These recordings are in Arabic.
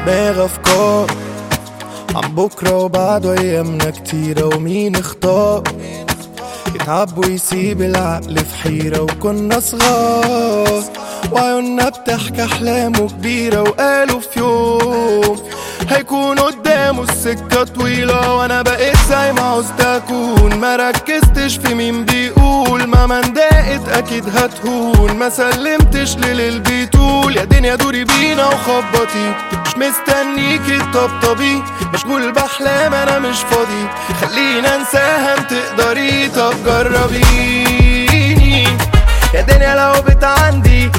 دماغ افكار عن بكرة وبعده ايامنا كتيرة، ومين اختار يتعب ويسيب العقل في حيرة. وكنا صغار وعيوننا بتحكي احلامه كبيرة، وقالوا في يوم هيكون قدامه السكة طويلة. وانا بقيت زي ما عوزت اكون، ما ركزتش في مين بيقول، ما مندقت اكيد هتهون، ما سلمتش للي بيطول. يا دنيا دوري بينا وخبطي، مش مستنيكي تطبطبي، مشغول باحلام انا مش فاضي، خلينا انساها تقدري. طب جربيني يا دنيا لو عندي،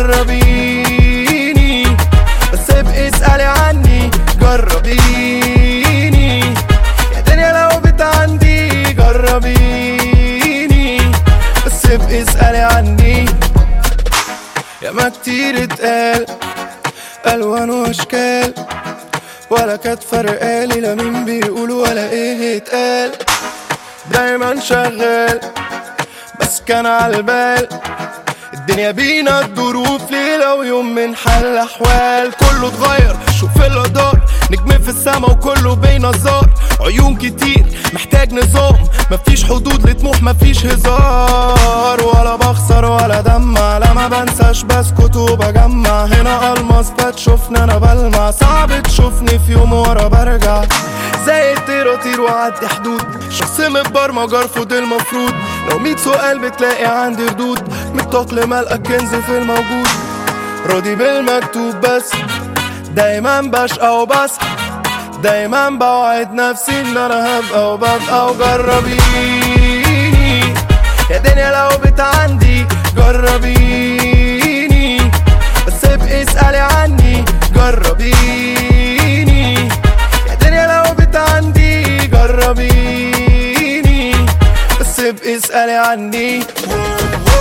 جربيني بس ابقي اسألي عني. جربيني يا دنيا لو عندي، جربيني بس ابقي اسألي عني. ياما كتير اتقال ألوان واشكال، ولا كانت فرقالي لا مين بيقول ولا ايه اتقال. دايما شغال بس كان عالبال، الدنيا بينا الظروف ليلة ويوم من حل أحوال. كله اتغير شوف اللي دار، نجم في السما وكله بينظر. عيون كتير محتاج نظام، مفيش حدود لطموح مفيش هزار. ولا بخسر ولا دمع، لا ما بنساش بسكت وبجمع. هنا الماس فتشوفني انا بلمع، صعب تشوفني في يوم ورا برجع. زي الطير اطير وعدي حدود، شخص متبرمج ارفض المفروض. لو 100 سؤال بتلاقي عندي ردود، متطاق لملقى كنز في الموجود. راضي بالمكتوب بس دايما بشقى وبسعى، دايما بوعد نفسي ان انا هبقى وببقى. وجربيني يا دنيا لو عندي، جربيني بس ابقي اسألي عني. جربيني يا دنيا لو عندي، جربيني بس ابقي اسألي عني.